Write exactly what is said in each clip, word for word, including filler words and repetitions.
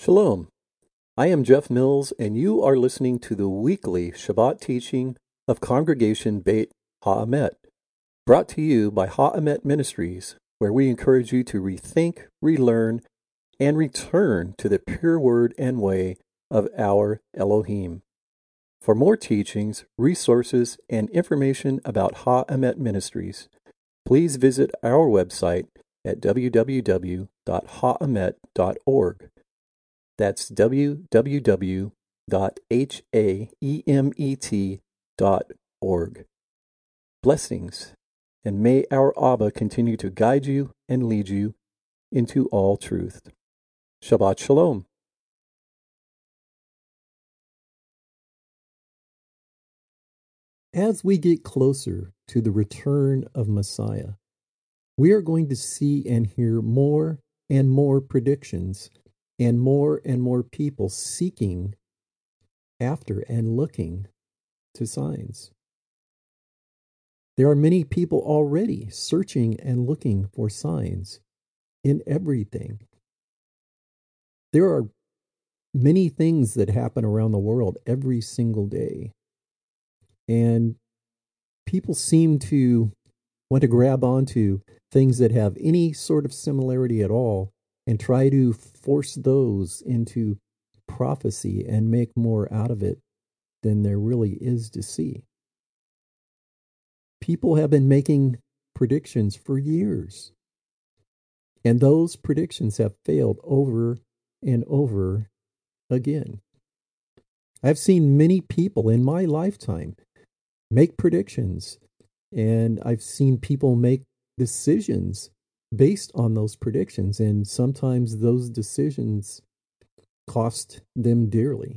Shalom. I am Jeff Mills, and you are listening to the weekly Shabbat teaching of Congregation Beit Ha'emet, brought to you by Ha'emet Ministries, where we encourage you to rethink, relearn, and return to the pure word and way of our Elohim. For more teachings, resources, and information about Ha'emet Ministries, please visit our website at w w w dot ha'emet dot org. That's w w w dot haemet dot org. Blessings, and may our Abba continue to guide you and lead you into all truth. Shabbat Shalom. As we get closer to the return of Messiah, we are going to see and hear more and more predictions and more and more people seeking after and looking to signs. There are many people already searching and looking for signs in everything. There are many things that happen around the world every single day. And people seem to want to grab onto things that have any sort of similarity at all and try to force those into prophecy and make more out of it than there really is to see. People have been making predictions for years, and those predictions have failed over and over again. I've seen many people in my lifetime make predictions, and I've seen people make decisions based on those predictions, and sometimes those decisions cost them dearly.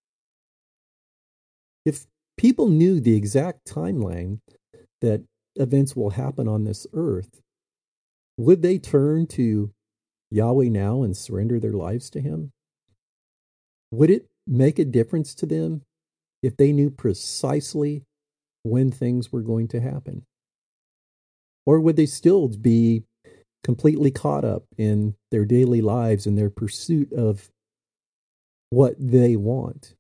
If people knew the exact timeline that events will happen on this earth, would they turn to Yahweh now and surrender their lives to Him? Would it make a difference to them if they knew precisely when things were going to happen? Or would they still be completely caught up in their daily lives and their pursuit of what they want?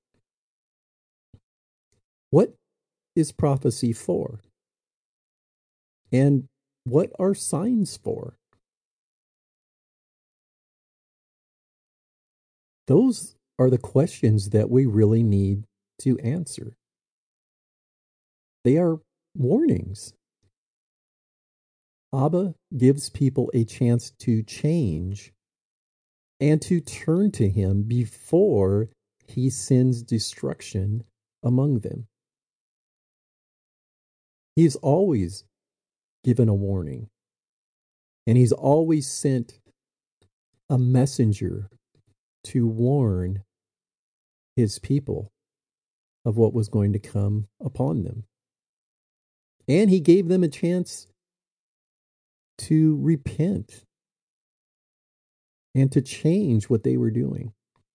What is prophecy for? And what are signs for? Those are the questions that we really need to answer. They are warnings. Abba gives people a chance to change and to turn to Him before He sends destruction among them. He's always given a warning, and He's always sent a messenger to warn His people of what was going to come upon them. And He gave them a chance to repent and to change what they were doing.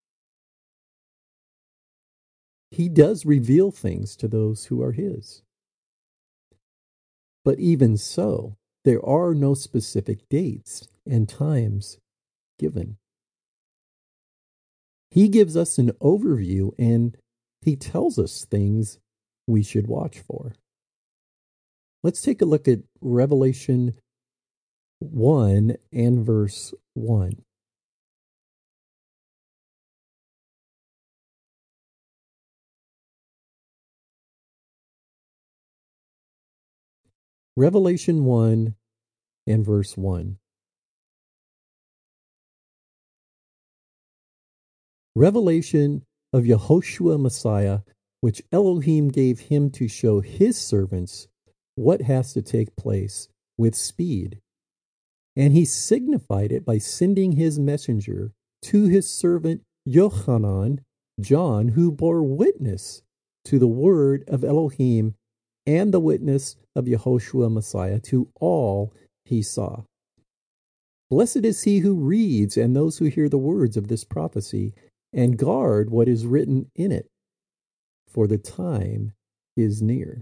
He does reveal things to those who are His. But even so, there are no specific dates and times given. He gives us an overview, and He tells us things we should watch for. Let's take a look at Revelation one and verse one. Revelation one and verse one. Revelation of Yehoshua Messiah, which Elohim gave Him to show His servants what has to take place with speed. And He signified it by sending His messenger to His servant Yochanan, John, who bore witness to the word of Elohim and the witness of Yehoshua Messiah to all he saw. Blessed is he who reads and those who hear the words of this prophecy and guard what is written in it, for the time is near.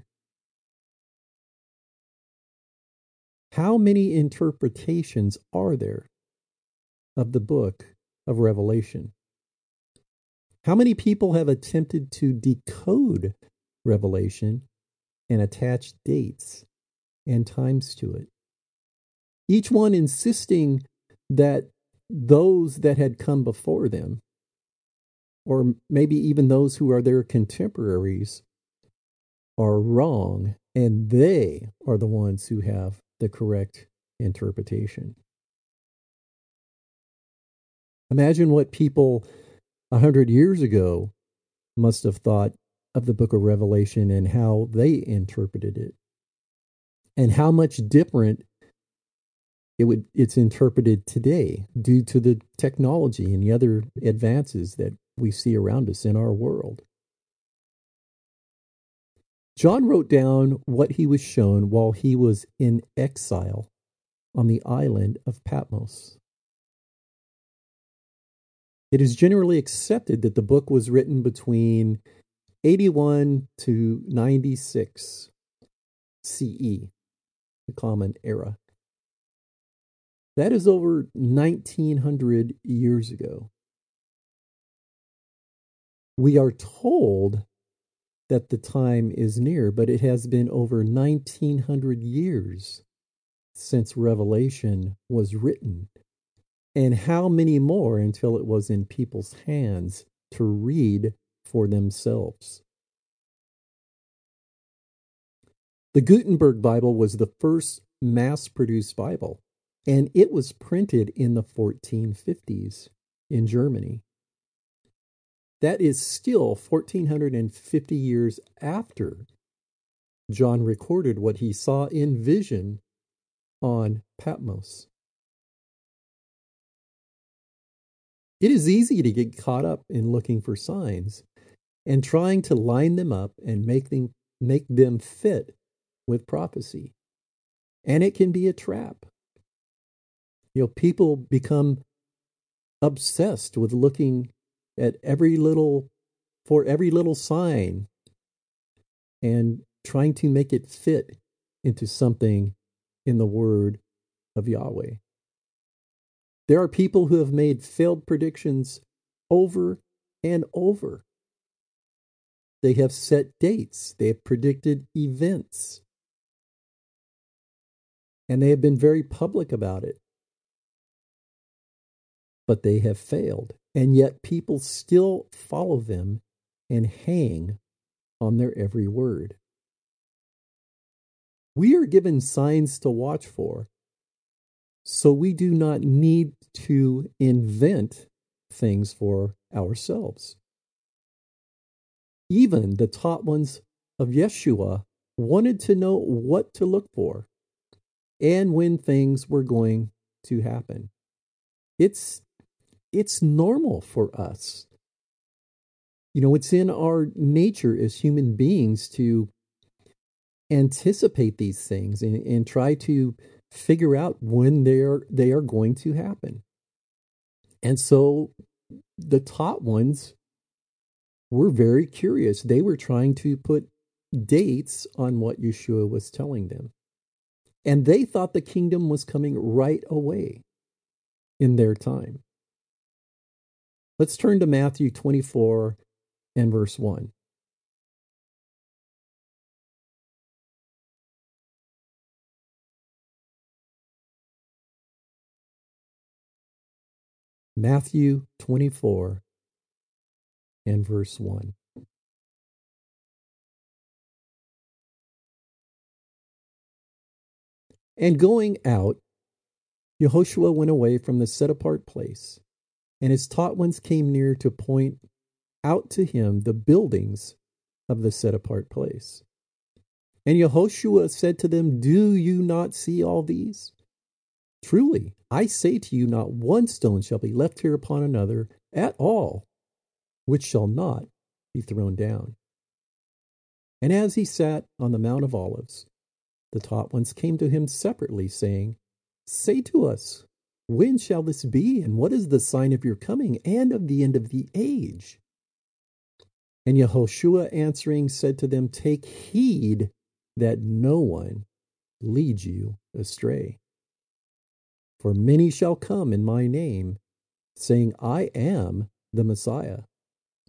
How many interpretations are there of the book of Revelation? How many people have attempted to decode Revelation and attach dates and times to it? Each one insisting that those that had come before them, or maybe even those who are their contemporaries, are wrong, and they are the ones who have the correct interpretation. Imagine what people a hundred years ago must have thought of the book of Revelation and how they interpreted it, and how much different it would it's interpreted today due to the technology and the other advances that we see around us in our world. John wrote down what he was shown while he was in exile on the island of Patmos. It is generally accepted that the book was written between eighty-one to ninety-six C E, the Common Era. That is over nineteen hundred years ago. We are told that the time is near, but it has been over nineteen hundred years since Revelation was written. And how many more until it was in people's hands to read for themselves? The Gutenberg Bible was the first mass-produced Bible, and it was printed in the fourteen fifties in Germany. That is still one thousand four hundred fifty years after John recorded what he saw in vision on Patmos. It is easy to get caught up in looking for signs and trying to line them up and make them, make them fit with prophecy. And it can be a trap. You know, people become obsessed with looking at every little, for every little sign and trying to make it fit into something in the word of Yahweh. There are people who have made failed predictions over and over. They have set dates. They have predicted events. And they have been very public about it. But they have failed. And yet people still follow them and hang on their every word. We are given signs to watch for, so we do not need to invent things for ourselves. Even the taught ones of Yeshua wanted to know what to look for and when things were going to happen. It's it's normal for us. You know, it's in our nature as human beings to anticipate these things and, and try to figure out when they're they are going to happen. And so the taught ones were very curious. They were trying to put dates on what Yeshua was telling them. And they thought the kingdom was coming right away in their time. Let's turn to Matthew twenty-four and verse one. Matthew twenty-four and verse one. And going out, Yehoshua went away from the set-apart place, and his taught ones came near to point out to him the buildings of the set-apart place. And Yehoshua said to them, "Do you not see all these? Truly, I say to you, not one stone shall be left here upon another at all, which shall not be thrown down." And as he sat on the Mount of Olives, the taught ones came to him separately, saying, "Say to us, when shall this be, and what is the sign of your coming and of the end of the age?" And Yehoshua answering said to them, "Take heed that no one leads you astray. For many shall come in my name, saying, I am the Messiah,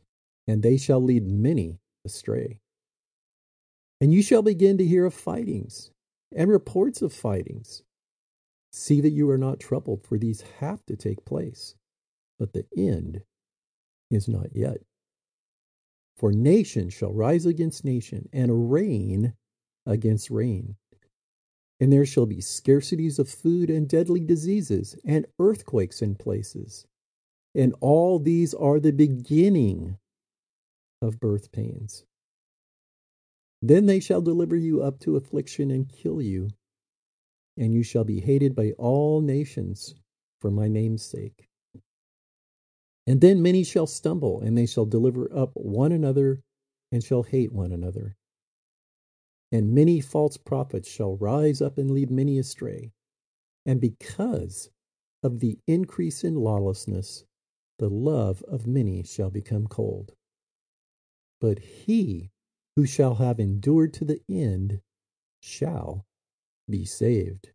and they shall lead many astray. And you shall begin to hear of fightings and reports of fightings. See that you are not troubled, for these have to take place, but the end is not yet. For nation shall rise against nation, and reign against reign. And there shall be scarcities of food, and deadly diseases, and earthquakes in places. And all these are the beginning of birth pains. Then they shall deliver you up to affliction and kill you, and you shall be hated by all nations for my name's sake. And then many shall stumble, and they shall deliver up one another, and shall hate one another. And many false prophets shall rise up and lead many astray. And because of the increase in lawlessness, the love of many shall become cold. But he who shall have endured to the end shall be saved.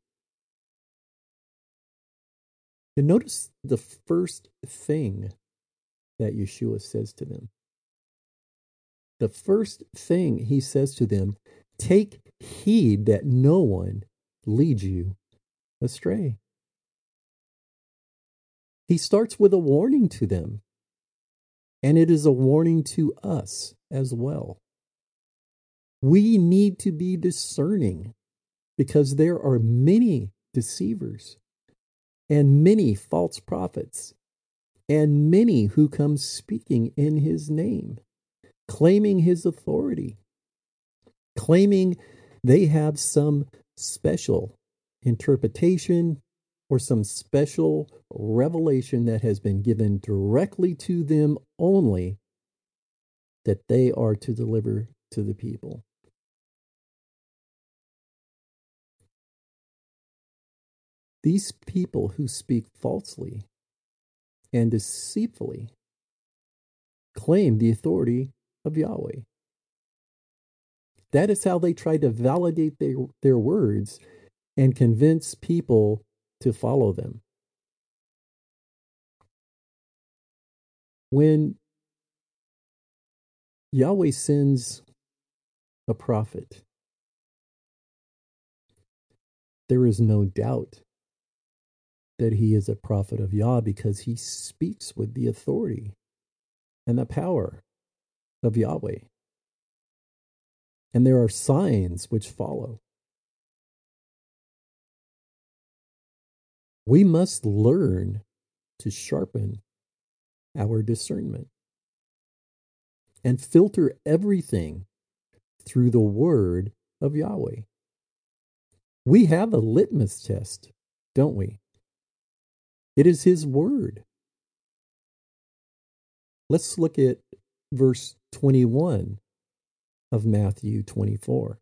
And notice the first thing that Yeshua says to them. The first thing he says to them, take heed that no one leads you astray. He starts with a warning to them, and it is a warning to us as well. We need to be discerning because there are many deceivers and many false prophets and many who come speaking in his name, claiming his authority, claiming they have some special interpretation or some special revelation that has been given directly to them only that they are to deliver to the people. These people who speak falsely and deceitfully claim the authority of Yahweh. That is how they try to validate their, their words and convince people to follow them. When Yahweh sends a prophet, there is no doubt that he is a prophet of Yah because he speaks with the authority and the power of Yahweh. And there are signs which follow. We must learn to sharpen our discernment and filter everything through the word of Yahweh. We have a litmus test, don't we? It is his word. Let's look at verse twenty-one of Matthew twenty-four.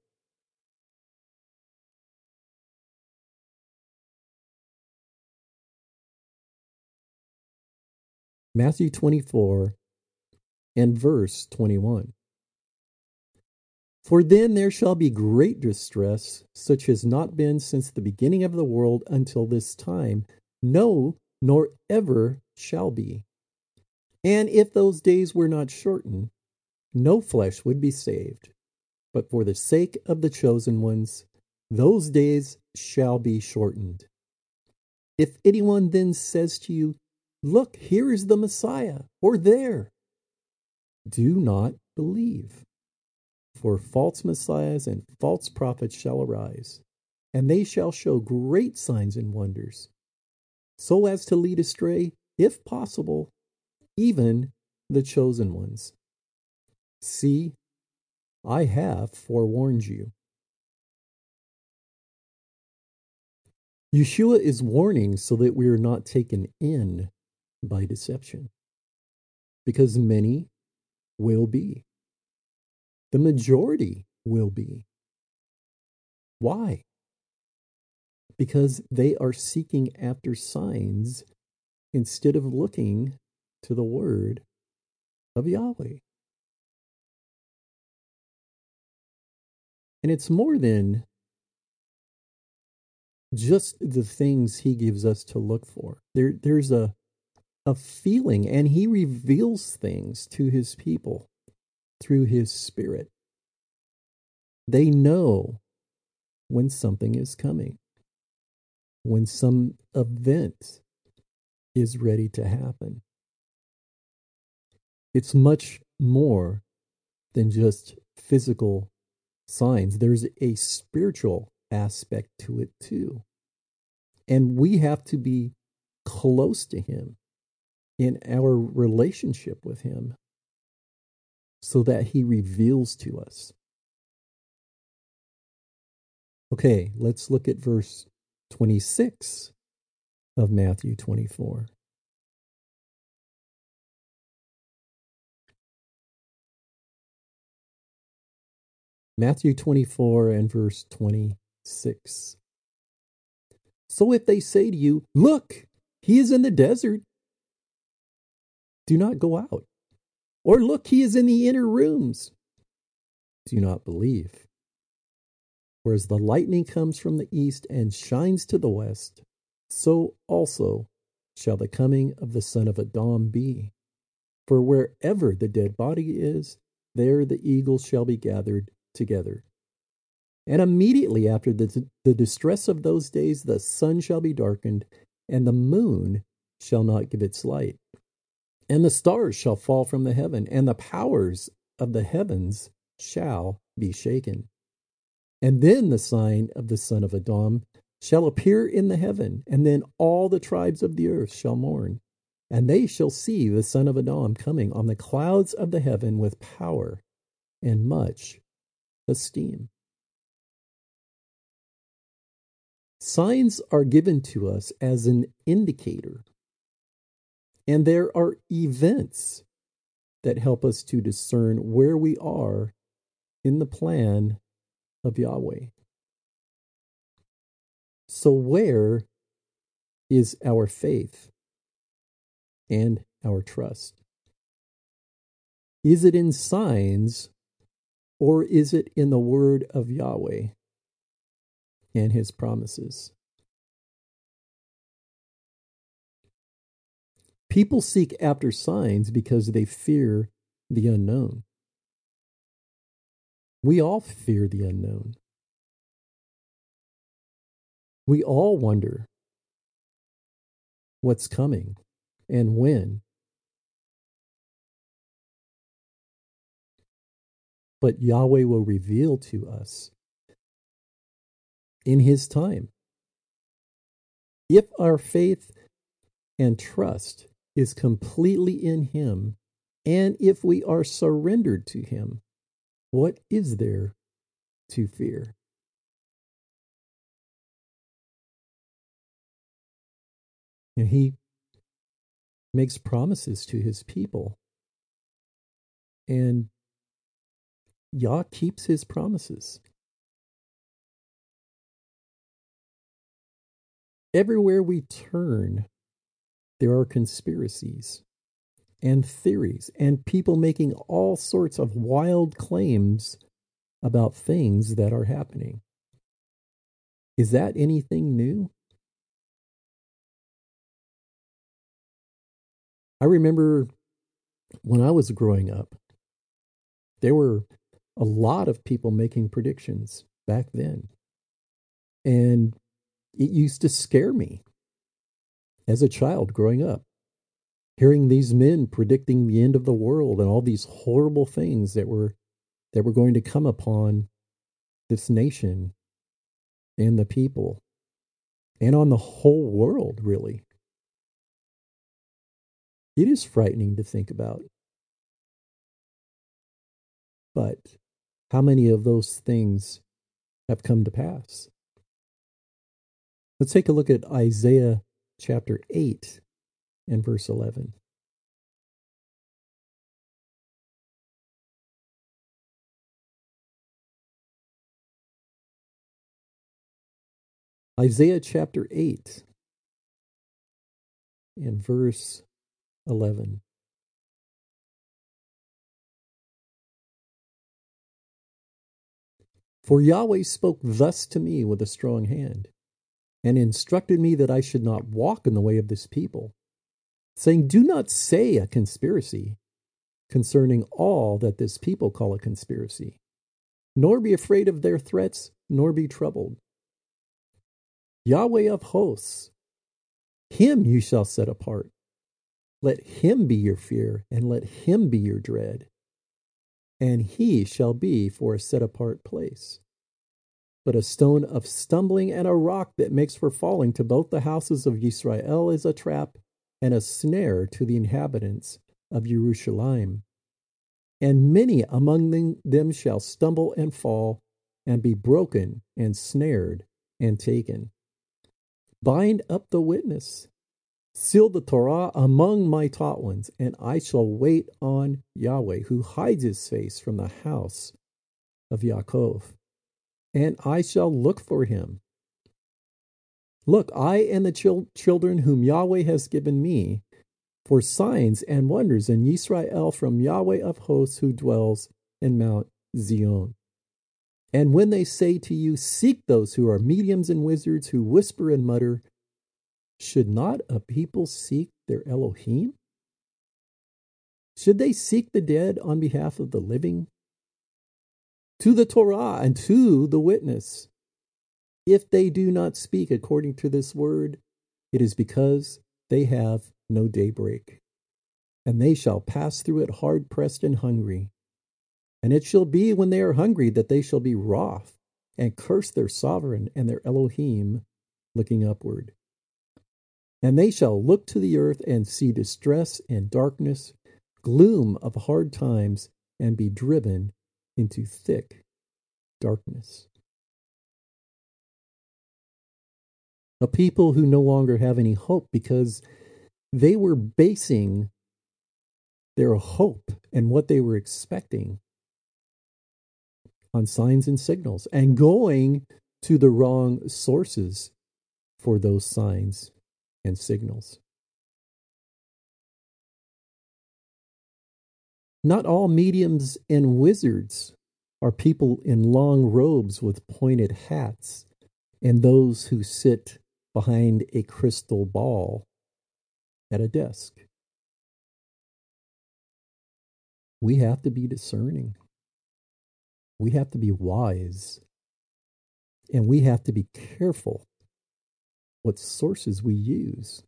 Matthew twenty-four and verse twenty-one. For then there shall be great distress, such has not been since the beginning of the world until this time, no, nor ever shall be. And if those days were not shortened, no flesh would be saved. But for the sake of the chosen ones, those days shall be shortened. If anyone then says to you, look, here is the Messiah, or there, do not believe. For false messiahs and false prophets shall arise, and they shall show great signs and wonders, so as to lead astray, if possible, even the chosen ones. See, I have forewarned you. Yeshua is warning so that we are not taken in by deception, because many will be. The majority will be. Why? Because they are seeking after signs instead of looking to the word of Yahweh. And it's more than just the things he gives us to look for. There, there's a, of feeling, and he reveals things to his people through his Spirit. They know when something is coming, when some event is ready to happen. It's much more than just physical signs. There's a spiritual aspect to it too. And we have to be close to him in our relationship with him so that he reveals to us. Okay, let's look at verse twenty-six of Matthew twenty-four. Matthew twenty-four and verse twenty-six. So if they say to you, look, he is in the desert, do not go out. Or look, he is in the inner rooms, do not believe. For as the lightning comes from the east and shines to the west, so also shall the coming of the Son of Adam be. For wherever the dead body is, there the eagles shall be gathered together. And immediately after the, the distress of those days, the sun shall be darkened, and the moon shall not give its light. And the stars shall fall from the heaven, and the powers of the heavens shall be shaken. And then the sign of the Son of Adam shall appear in the heaven, and then all the tribes of the earth shall mourn. And they shall see the Son of Adam coming on the clouds of the heaven with power and much esteem. Signs are given to us as an indicator, and there are events that help us to discern where we are in the plan of Yahweh. So where is our faith and our trust? Is it in signs, or is it in the word of Yahweh and his promises? People seek after signs because they fear the unknown. We all fear the unknown. We all wonder what's coming and when. But Yahweh will reveal to us in his time. If our faith and trust is completely in him, and if we are surrendered to him, what is there to fear? And he makes promises to his people, and Yah keeps his promises. Everywhere we turn, there are conspiracies and theories and people making all sorts of wild claims about things that are happening. Is that anything new? I remember when I was growing up, there were a lot of people making predictions back then. And it used to scare me as a child growing up, hearing these men predicting the end of the world and all these horrible things that were that were going to come upon this nation and the people and on the whole world, really. It is frightening to think about. But how many of those things have come to pass? Let's take a look at Isaiah chapter eight and verse eleven. Isaiah chapter eight and verse eleven. For Yahweh spoke thus to me with a strong hand, and instructed me that I should not walk in the way of this people, saying, "Do not say a conspiracy concerning all that this people call a conspiracy, nor be afraid of their threats, nor be troubled. Yahweh of hosts, him you shall set apart. Let him be your fear, and let him be your dread. And he shall be for a set apart place, but a stone of stumbling and a rock that makes for falling to both the houses of Israel is a trap and a snare to the inhabitants of Jerusalem. And many among them shall stumble and fall, and be broken and snared and taken. Bind up the witness, seal the Torah among my taught ones, and I shall wait on Yahweh, who hides his face from the house of Yaakov, and I shall look for him. Look, I and the chil- children whom Yahweh has given me, for signs and wonders in Yisrael from Yahweh of hosts who dwells in Mount Zion. And when they say to you, seek those who are mediums and wizards who whisper and mutter, should not a people seek their Elohim? Should they seek the dead on behalf of the living? To the Torah and to the witness, if they do not speak according to this word, it is because they have no daybreak. And they shall pass through it hard pressed and hungry. And it shall be when they are hungry that they shall be wroth and curse their sovereign and their Elohim, looking upward. And they shall look to the earth and see distress and darkness, gloom of hard times, and be driven into thick darkness. A people who no longer have any hope because they were basing their hope and what they were expecting on signs and signals, and going to the wrong sources for those signs and signals. Not all mediums and wizards are people in long robes with pointed hats and those who sit behind a crystal ball at a desk. We have to be discerning. We have to be wise. And we have to be careful what sources we use.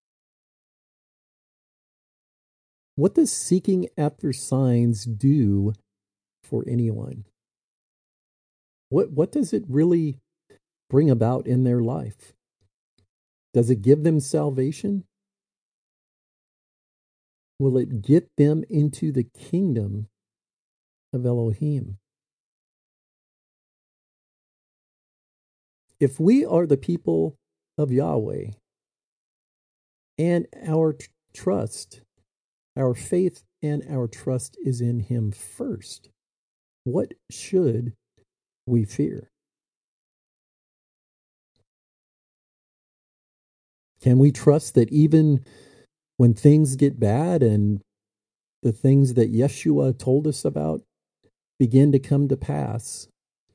What does seeking after signs do for anyone? What, what does it really bring about in their life? Does it give them salvation? Will it get them into the kingdom of Elohim? If we are the people of Yahweh and our t- trust, our faith and our trust is in him first, what should we fear? Can we trust that even when things get bad and the things that Yeshua told us about begin to come to pass,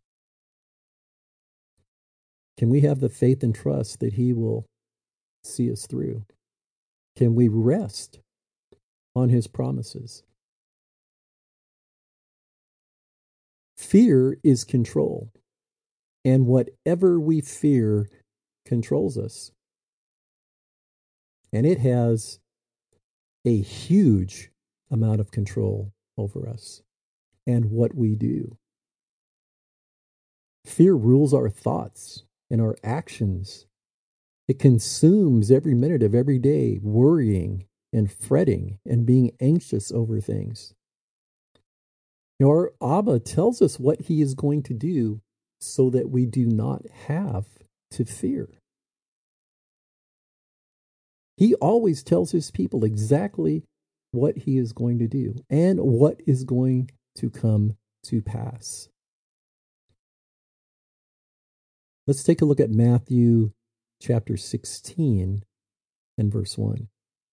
can we have the faith and trust that he will see us through? Can we rest on his promises? Fear is control, and whatever we fear controls us. And it has a huge amount of control over us and what we do. Fear rules our thoughts and our actions. It consumes every minute of every day, worrying and fretting and being anxious over things. You know, our Abba tells us what he is going to do so that we do not have to fear. He always tells his people exactly what he is going to do and what is going to come to pass. Let's take a look at Matthew chapter sixteen and verse one.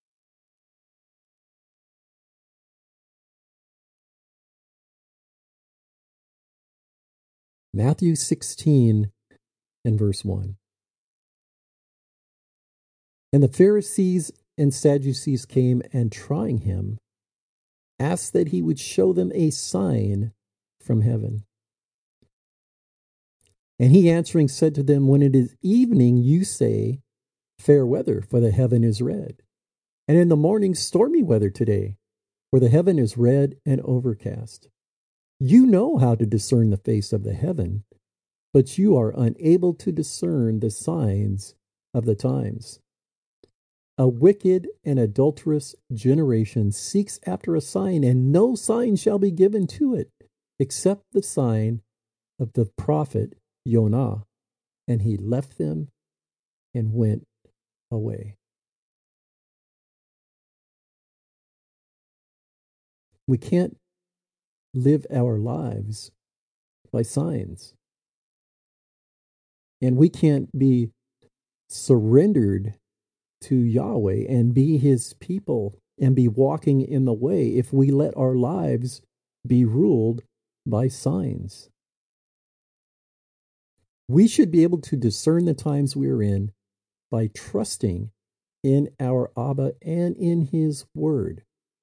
Matthew sixteen and verse one. And the Pharisees and Sadducees came and trying him, asked that he would show them a sign from heaven. And he answering said to them, when it is evening, you say, fair weather, for the heaven is red. And in the morning, stormy weather today, for the heaven is red and overcast. You know how to discern the face of the heaven, but you are unable to discern the signs of the times. A wicked and adulterous generation seeks after a sign, and no sign shall be given to it, except the sign of the prophet Jonah. And he left them and went away. We can't live our lives by signs. And we can't be surrendered to Yahweh and be his people and be walking in the way if we let our lives be ruled by signs. We should be able to discern the times we are in by trusting in our Abba and in his word.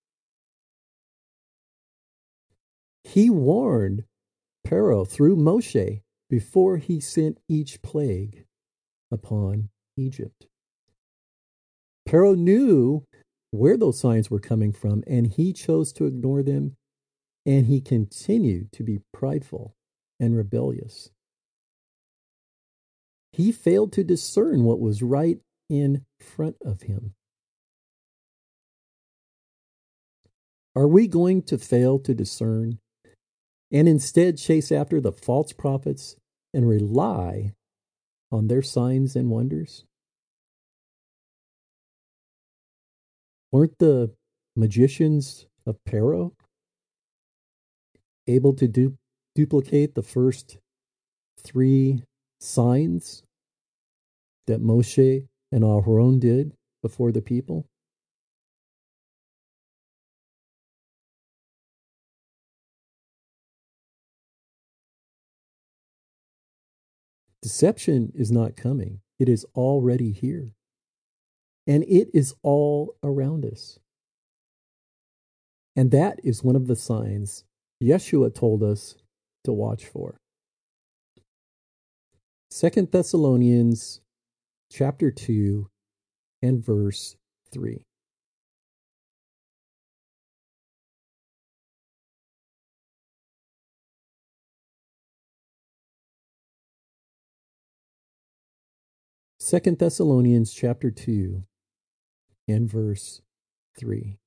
He warned Pharaoh through Moshe before he sent each plague upon Egypt. Pharaoh knew where those signs were coming from, and he chose to ignore them, and he continued to be prideful and rebellious. He failed to discern what was right in front of him. Are we going to fail to discern and instead chase after the false prophets and rely on their signs and wonders? Weren't the magicians of Pharaoh able to du- duplicate the first three signs that Moshe and Aharon did before the people? Deception is not coming. It is already here. And it is all around us. And that is one of the signs Yeshua told us to watch for. Second Thessalonians chapter two and verse three. Second Thessalonians chapter two and verse three.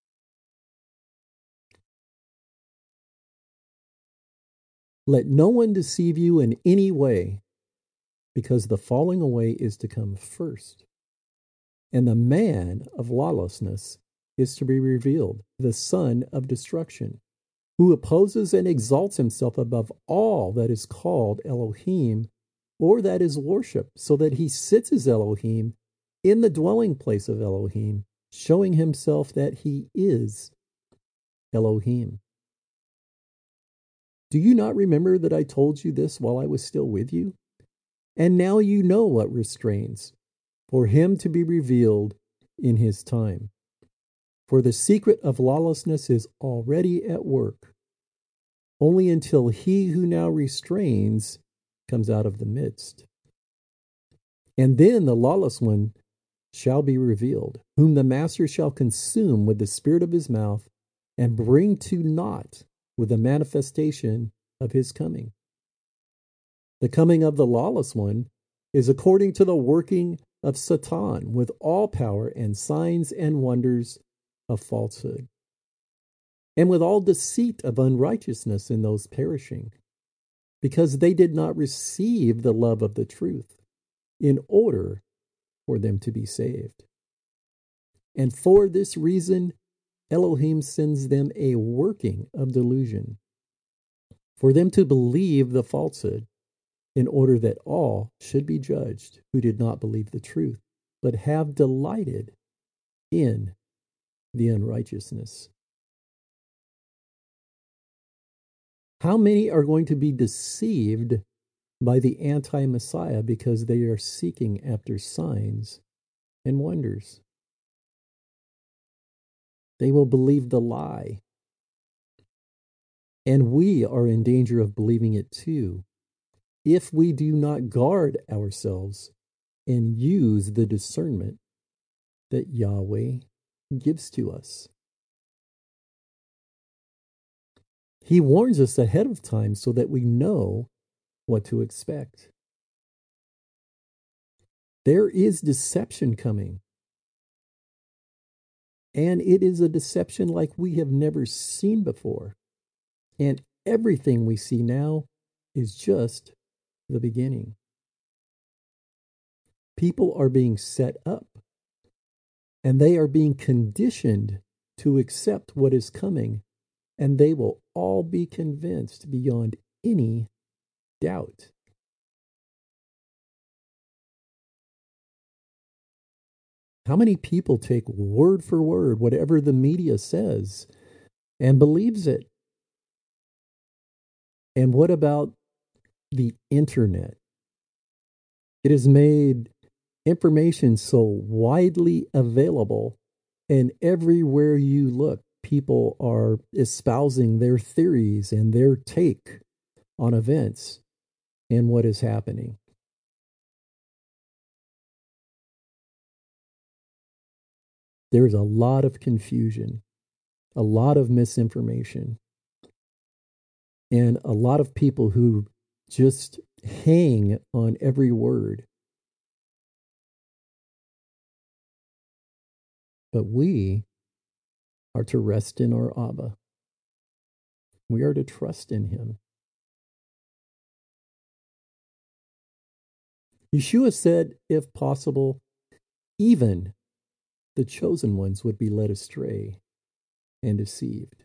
Let no one deceive you in any way, because the falling away is to come first, and the man of lawlessness is to be revealed, the son of destruction, who opposes and exalts himself above all that is called Elohim, or that is worship, so that he sits as Elohim in the dwelling place of Elohim, showing himself that he is Elohim. Do you not remember that I told you this while I was still with you? And now you know what restrains, for him to be revealed in his time. For the secret of lawlessness is already at work, only until he who now restrains comes out of the midst. And then the lawless one shall be revealed, whom the master shall consume with the spirit of his mouth and bring to naught with the manifestation of his coming. The coming of the lawless one is according to the working of Satan with all power and signs and wonders of falsehood, and with all deceit of unrighteousness in those perishing, because they did not receive the love of the truth in order for them to be saved. And for this reason, Elohim sends them a working of delusion, for them to believe the falsehood, in order that all should be judged who did not believe the truth, but have delighted in the unrighteousness. How many are going to be deceived by the anti-Messiah because they are seeking after signs and wonders? They will believe the lie. And we are in danger of believing it too if we do not guard ourselves and use the discernment that Yahweh gives to us. He warns us ahead of time so that we know what to expect. There is deception coming. And it is a deception like we have never seen before. And everything we see now is just the beginning. People are being set up, and they are being conditioned to accept what is coming, and they will all be convinced beyond any doubt. How many people take word for word whatever the media says and believes it? And what about the internet? It has made information so widely available, and everywhere you look, people are espousing their theories and their take on events and what is happening. There's a lot of confusion, a lot of misinformation, and a lot of people who just hang on every word. But we are to rest in our Abba. We are to trust in him. Yeshua said, if possible, even the chosen ones would be led astray and deceived.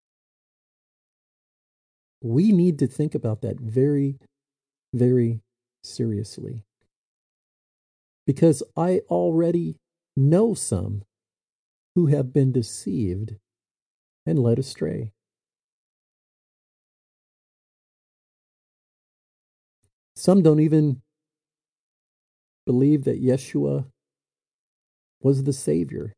We need to think about that very, very seriously. Because I already know some who have been deceived and led astray. Some don't even believe that Yeshua was the Savior.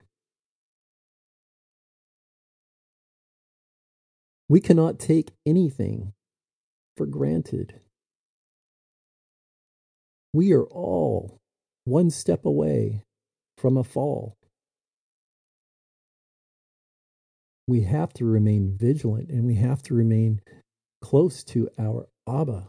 We cannot take anything for granted. We are all one step away from a fall. We have to remain vigilant, and we have to remain close to our Abba.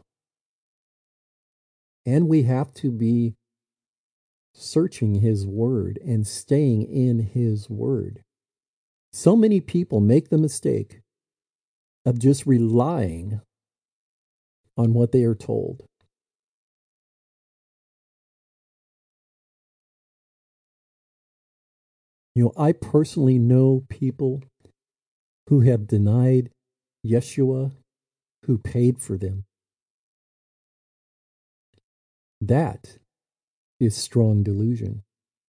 And we have to be searching his word and staying in his word. So many people make the mistake of just relying on what they are told. You know, I personally know people who have denied Yeshua, who paid for them. That is strong delusion.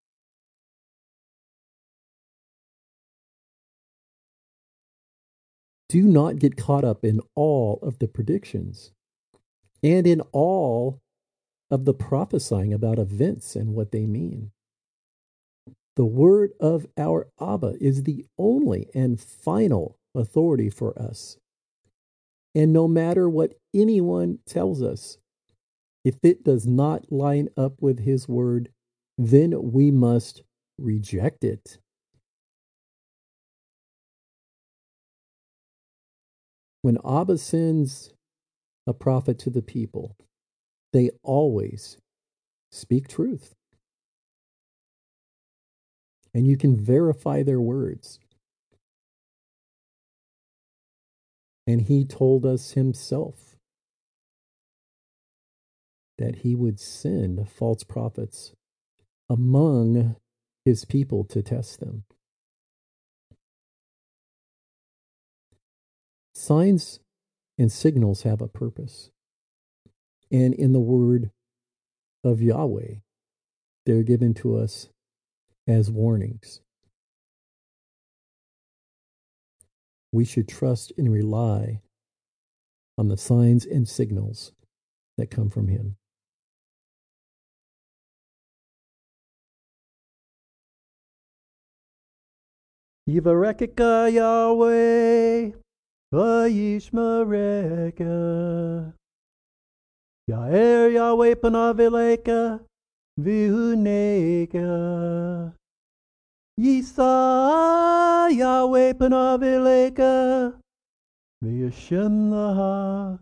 Do not get caught up in all of the predictions and in all of the prophesying about events and what they mean. The word of our Abba is the only and final authority for us. And no matter what anyone tells us, if it does not line up with his word, then we must reject it. When Abba sends a prophet to the people, they always speak truth. And you can verify their words. And he told us himself that he would send false prophets among his people to test them. Signs and signals have a purpose. And in the word of Yahweh, they're given to us as warnings. We should trust and rely on the signs and signals that come from him. Yivarekeka Yahweh, Vayishmareka. Ya'er Yahweh panav eleika, v'huneka. Yisa Yahweh panav eleika, v'yashem laha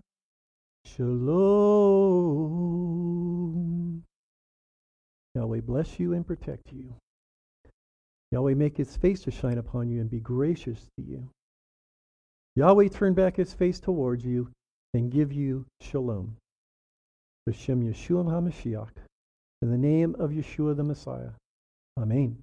shalom. Yahweh bless you and protect you. Yahweh make his face to shine upon you and be gracious to you. Yahweh turn back his face towards you and give you shalom. B'Shem Yeshua HaMashiach, in the name of Yeshua the Messiah. Amen.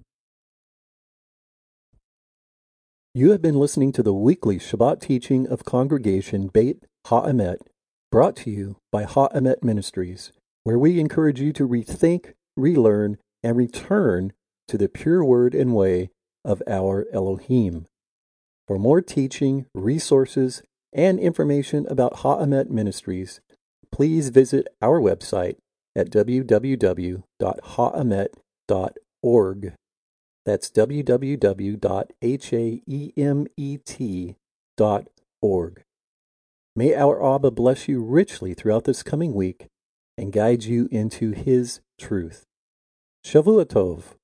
You have been listening to the weekly Shabbat teaching of Congregation Beit HaEmet, brought to you by HaEmet Ministries, where we encourage you to rethink, relearn, and return to the pure word and way of our Elohim. For more teaching, resources, and information about HaEmet Ministries, please visit our website at w w w dot haemet dot org. That's w w w dot haemet dot org. May our Abba bless you richly throughout this coming week and guide you into his truth. Shavua Tov.